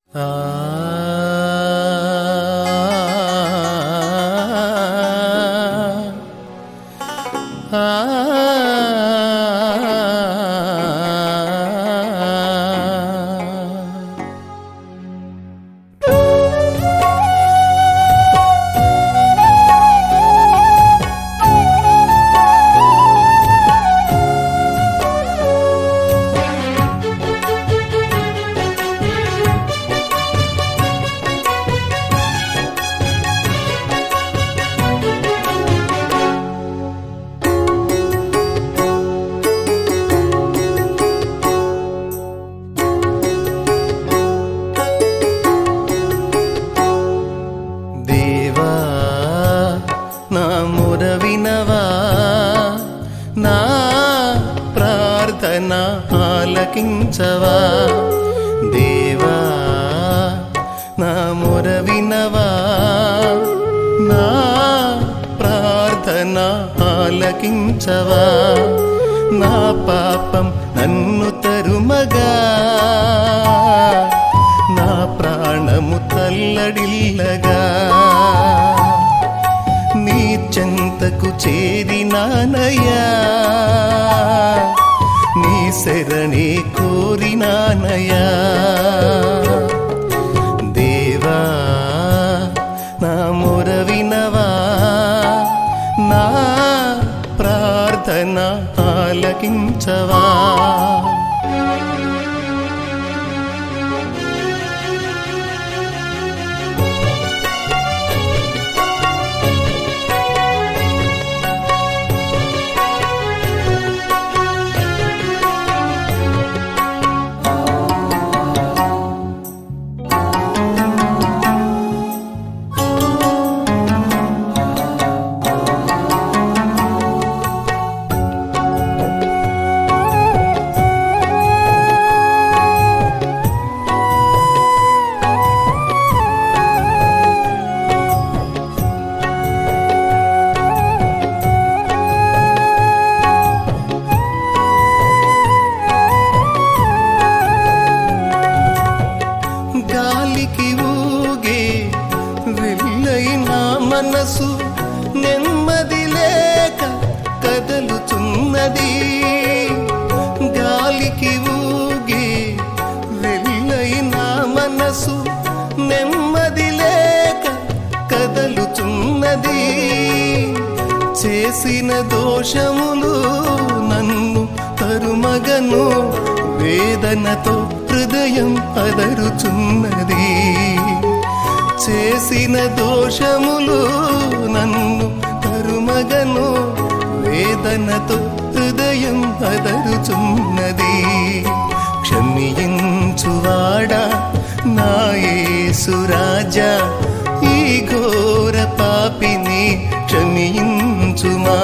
నా ప్రార్థన ఆలకించవా దేవా, నా మొర వినవా, నా ప్రార్థన ఆలకించవా. నా పాపం నన్ను తరుమగా, నా ప్రాణము తల్లడిల్లగా, నీ చెంతకు చేరినానయ్యా, నీ శరణే కోరినానయ్యా. దేవా, నా మొర వినవా, నా ప్రార్థన ఆలకించవా. మనసు నెమ్మది లేక కదలుచున్నది, గాలికి ఊగి వెళ్ళైన మనసు నెమ్మది లేక కదలుచున్నది. చేసిన దోషములు నన్ను తరుమగను, వేదనతో హృదయం అదరుచున్నది. చేసిన దోషములు నన్ను తరుమగను, వేదనతో హృదయం అదరుచున్నది. క్షమించువాడా నా యేసు రాజా, ఈ ఘోర పాపిని క్షమించుమా.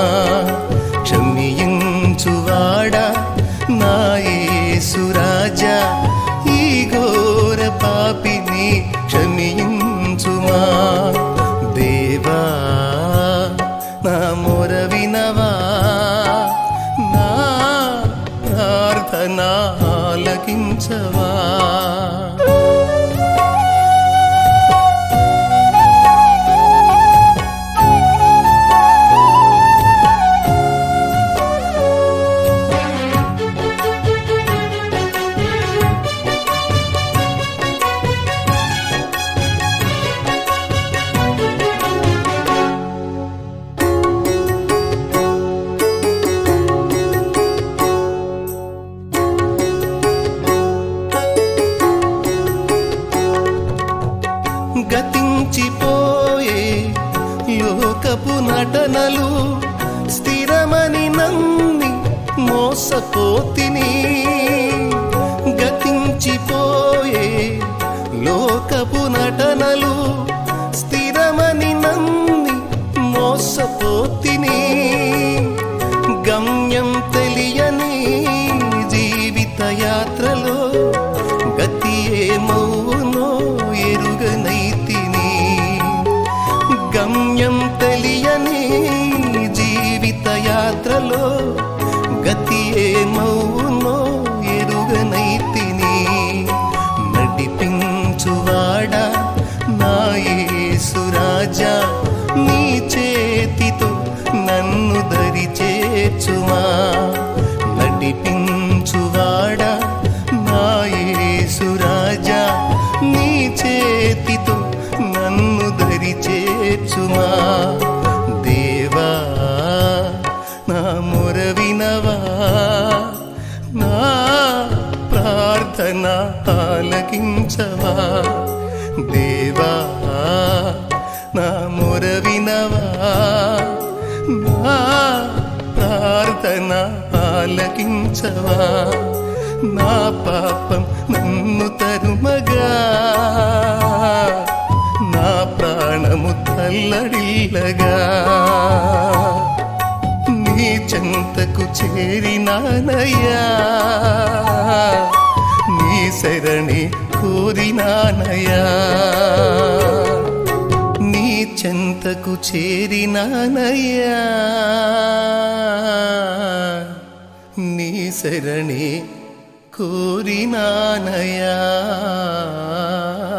క్షమించువాడా నా యేసు రాజా, ఈ ఘోర పాపిని క్షమించుమా. దేవా, నా మొర వినవా, నా ప్రార్థన ఆలకించవా. గతించిపోయే లోకపు నటనలు స్థిరమని నమ్మి మోసపోతిని. గతించిపోయే లోకపు నటనలు స్థిరమని నమ్మి మోసపోతిని. గమ్యం తెలియని జీవిత యాత్రలో గతి ఏమవునో ఎరుగనైతిని. గమ్యం తెలియని జీవిత యాత్రలో గతి ఏమవునో ఎరుగనైతిని. నడిపించువాడా నడిపించువాడా నా యేసు రాజా, నీ చేతితో నన్ను దరి చేర్చుమా. నడిపించువాడా నా యేసు రాజా, నీ చేతితో నన్ను దరి చేర్చుమా. దేవా నా మొర వినవా, నా ప్రార్థన ఆలకించవా. దేవా నా మొర వినవా, నా ప్రార్థన ఆలకించవా. నా పాపం నన్ను తరుమగా, నా ప్రాణము తల్లడిల్లగా. నీ చెంతకు చేరినానయ్యా, నీ శరణి కోరినానయ్యా. నీ చెంతకు చేరినానయ్యా, నీ శరణి కోరినానయ్యా.